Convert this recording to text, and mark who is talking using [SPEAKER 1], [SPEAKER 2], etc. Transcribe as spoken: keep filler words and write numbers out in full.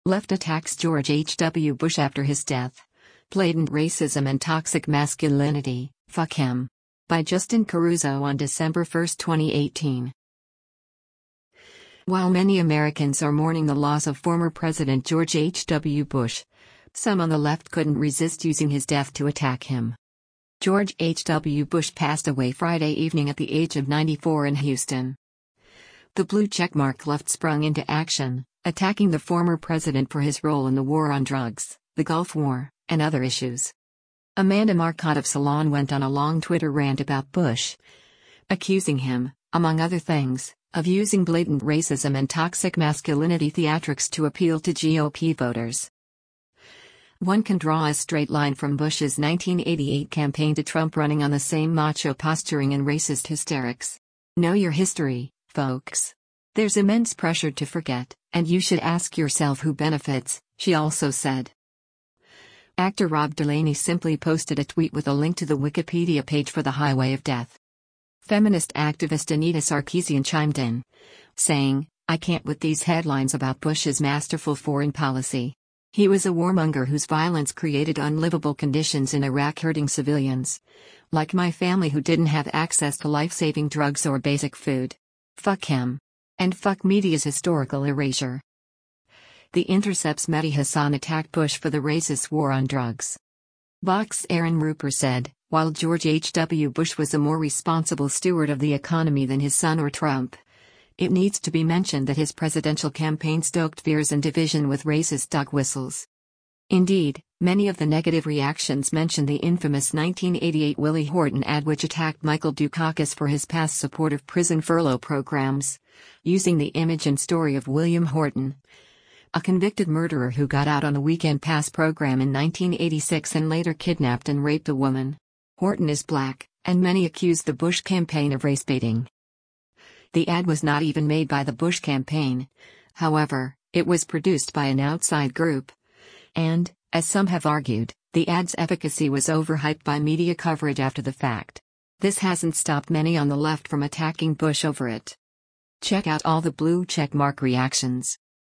[SPEAKER 1] Left attacks George H W. Bush after his death. Blatant racism and toxic masculinity, fuck him. By Justin Caruso on December first, twenty eighteen. While many Americans are mourning the loss of former President George H W. Bush, some on the left couldn't resist using his death to attack him. George H W. Bush passed away Friday evening at the age of ninety-four in Houston. The blue checkmark left sprung into action, attacking the former president for his role in the war on drugs, the Gulf War, and other issues. Amanda Marcotte of Salon went on a long Twitter rant about Bush, accusing him, among other things, of using blatant racism and toxic masculinity theatrics to appeal to G O P voters. One can draw a straight line from Bush's nineteen eighty-eight campaign to Trump running on the same macho posturing and racist hysterics. Know your history, folks. There's immense pressure to forget, and you should ask yourself who benefits, she also said. Actor Rob Delaney simply posted a tweet with a link to the Wikipedia page for the Highway of Death. Feminist activist Anita Sarkeesian chimed in, saying, "I can't with these headlines about Bush's masterful foreign policy. He was a warmonger whose violence created unlivable conditions in Iraq, hurting civilians like my family who didn't have access to life-saving drugs or basic food. Fuck him. And fuck media's historical erasure." The Intercept's Mehdi Hassan attacked Bush for the racist war on drugs. Vox's Aaron Rupert said, while George H W. Bush was a more responsible steward of the economy than his son or Trump, it needs to be mentioned that his presidential campaign stoked fears and division with racist dog whistles. Indeed, many of the negative reactions mention the infamous nineteen eighty-eight Willie Horton ad which attacked Michael Dukakis for his past support of prison furlough programs, using the image and story of William Horton, a convicted murderer who got out on the weekend pass program in nineteen eighty-six and later kidnapped and raped a woman. Horton is black, and many accused the Bush campaign of race baiting. The ad was not even made by the Bush campaign. However, it was produced by an outside group. And, as some have argued, the ad's efficacy was overhyped by media coverage after the fact. This hasn't stopped many on the left from attacking Bush over it. Check out all the blue checkmark reactions.